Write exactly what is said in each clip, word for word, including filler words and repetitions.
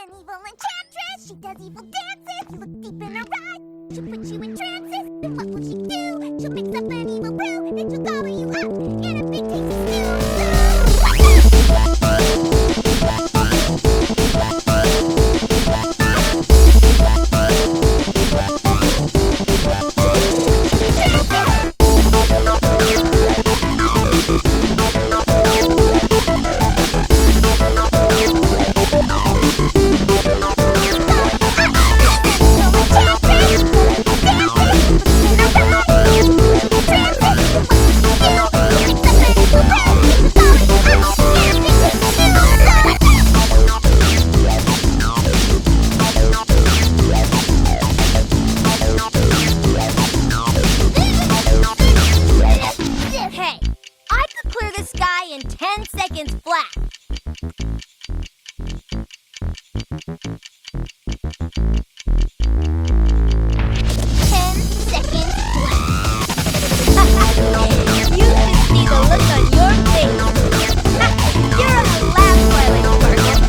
an evil enchantress. She does evil dances. You look deep in her eyes. She'll put you in trances. Then what will she do? She'll mix up an evil brew. Then she'll gobble you up in a big tasty in ten seconds flat. ten seconds flat. You should see the look on your face. You're on the last Twilight Sparkle.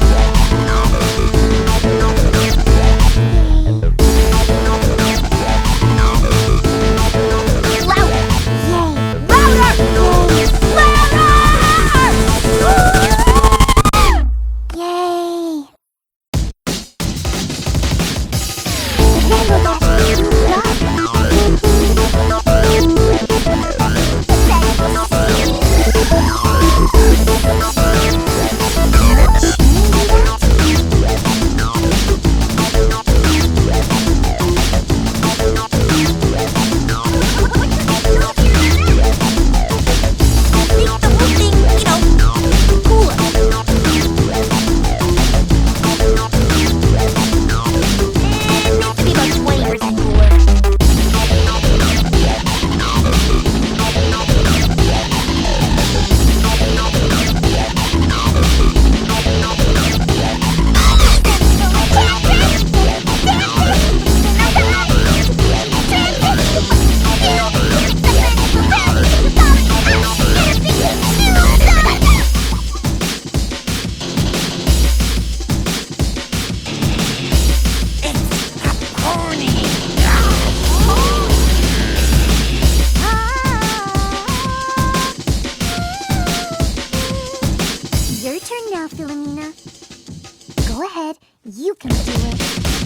Your turn now, Philomena. Go ahead, you can do it.